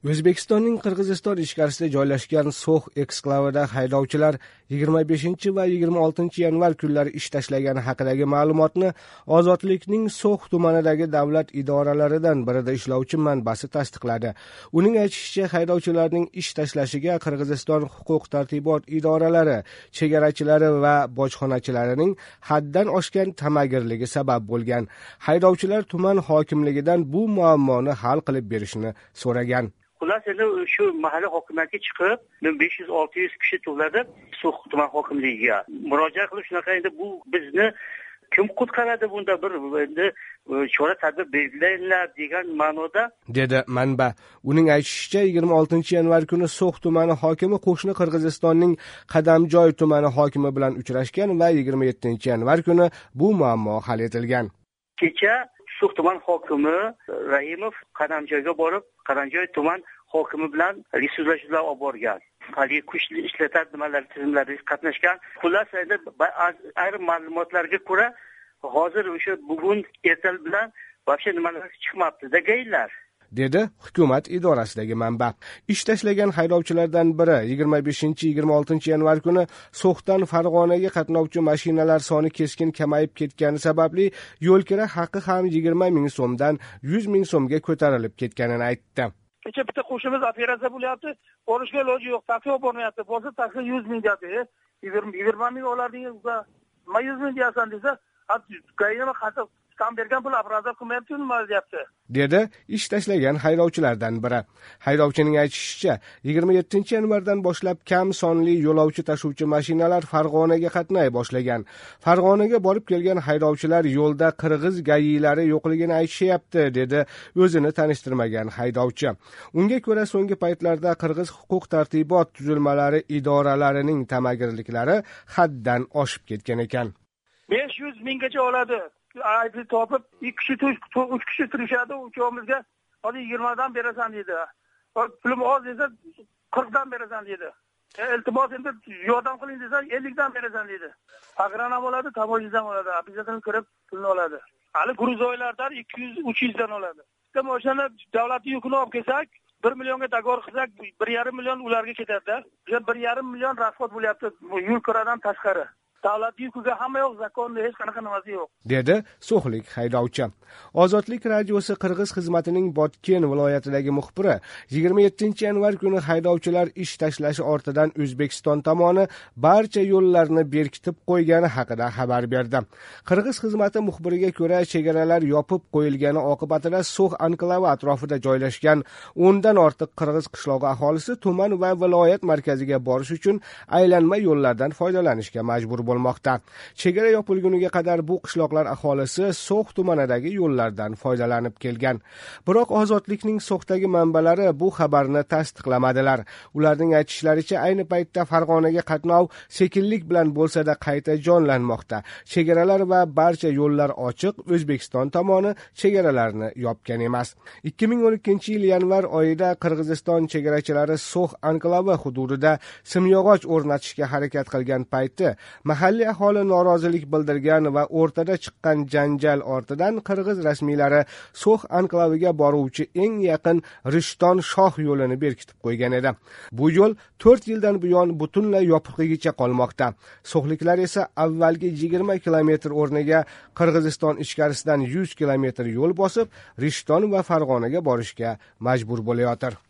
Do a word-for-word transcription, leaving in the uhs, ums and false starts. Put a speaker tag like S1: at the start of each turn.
S1: O'zbekistonning Qirg'iziston ichkarisida joylashgan So'x eksklavida haydovchilar yigirma beshinchi va yigirma oltinchi yanvar kunlari ish tashlagani haqidagi ma'lumotni Ozodlikning So'x tumanidagi davlat idoralaridan birida ishlovchi manbasi tasdiqladi. Uning aytishicha, haydovchilarning ish tashlashiga Qirg'iziston huquq-tartibot idoralari, chegarachilari va bojxonachilarining haddan oshgan tamagirligi sabab bo'lgan. Haydovchilar tuman hokimligidan bu muammoni hal qilib berishni so'ragan.
S2: Xullas endi shu mahalla hokimiyatiga chiqib, besh yuz olti yuz kishi to'pladi So'x tuman hokimligiga. Murojaat qilib shunaqa endi bu bizni kim qutqaradi bunda bir endi chora tadbir belgilaylar degan ma'noda
S1: dedi manba. Uning aytishicha, yigirma oltinchi yanvar kuni So'x tumani hokimi qo'shni Qirg'izistonning Qadamjoy tumani hokimi bilan uchrashgan va yigirma yettinchi yanvar kuni bu muammo hal etilgan.
S2: Kecha So'x tuman hokimi Rahimov Qadamjoyga borib, Qadamjoy tuman hokimi bilan resurslar olib borgan. Hali kuchli ishlatadi nimalar tizimlarida qatnashgan. Xullas endi ayrim ma'lumotlarga ko'ra hozir o'sha bugun ertal bilan vobshe nimalar chiqmabdi deganlar,
S1: dedi hukumat idorasidagi manba. Ish tashlagan haydovchilardan biri yigirma beshinchi yigirma oltinchi yanvar kuni So'xdan Farg'onaga qatnovchi mashinalar soni keskin kamayib ketgani sababli yo'lkira haqi ham yigirma ming so'mdan yuz ming so'mga ko'tarilib ketganini aytdi.
S3: Kecha bitta qo'shimiz operatsiya bo'lyapti, borishga iloji yo'q, taksi olib bormayapti. Bo'lsa taksi yuz ming deyapti. yigirma ming olardingiz, nima yuz ming deyapsan desa, qayerga xato tam bergan pul operatsiya qilmayapti, nima deyapti,
S1: dedi ish tashlagan haydovchilardan biri. Haydovchining aytishicha, yigirma yettinchi yanvardan boshlab kam sonli yo'lovchi tashuvchi mashinalar Farg'onaga qatnay boshlagan. Farg'onaga borib kelgan haydovchilar yo'lda qirg'iz gayilari yo'qligini aytishyapti, dedi o'zini tanishtirmagan haydovchi. Unga ko'ra, so'nggi paytlarda qirg'iz huquq-tartibot tuzilmalari idoralarining tamagirliklari haddan oshib ketgan ekan.
S3: besh yuz minggacha oladi. Ayni topib ikki kishi uch kishi turishadi, uchovimizga hozir yigirmadan berasan dedi. Pulim oz desa qirqdan berasan dedi. Iltimos endi yordam qiling desa ellikdan berasan dedi. Agran ham oladi, tamoyildan oladi, obязательно ko'rib pulni oladi. Hali guruzoylardan ikki yuz uch yuz dan oladi. Biz o'shani davlat yukini olib kelsak, bir millionga dogovor qilsak, bir yarim million ularga ketadi-da. O'sha bir yarim million rasxod bo'lyapti yo'l kiradan tashqari. Davlat yukiga hamma yo'q, zakonni hech qanaqa nimasi yo'q,
S1: dedi so'xlik haydovchi. Ozodlik radiosi Qirg'iz xizmatining Botken viloyatidagi muxbiri yigirma yettinchi yanvar kuni haydovchilar ish tashlashi ortidan O'zbekiston tomoni barcha yo'llarni berkitib qo'ygani haqida xabar berdi. Qirg'iz xizmati muxbiriga ko'ra, chegaralar yopib qo'yilgani oqibatida So'x anklavi atrofida joylashgan o'ndan ortiq qirg'iz qishlog'i aholisi tuman va viloyat markaziga borish uchun aylanma yo'llardan foydalanishga majbur bo'lmoqda. Chegara yopilguniga qadar bu qishloqlar aholisi So'x tumanidagi yo'llardan foydalanib kelgan. Biroq Ozodlikning So'xdagi manbalari bu xabarni tasdiqlamadilar. Ularning aytishlaricha, ayni paytda Farg'onaga qatnov sekinlik bilan bo'lsa-da qayta jonlanmoqda. Chegaralar va barcha yo'llar ochiq, O'zbekiston tomoni chegaralarni yopgan emas. ikki ming o'n ikkinchi yil yanvar oyida Qirg'iziston chegarachilari So'x anklavi hududida simyog'och o'rnatishga harakat qilgan payti mahalliy aholi norozilik bildirgan va o'rtada chiqqan janjal ortidan qirg'iz rasmiylari So'x anklaviga boruvchi eng yaqin Rishton Shoh yo'lini berkitib qo'ygan edi. Bu yo'l to'rt yildan buyon butunlay yopiqligicha qolmoqda. So'xliklar esa avvalgi yigirma kilometr o'rniga Qirg'iziston ichkarisidan yuz kilometr yo'l bosib, Rishton va Farg'onaga borishga majbur bo'layotir.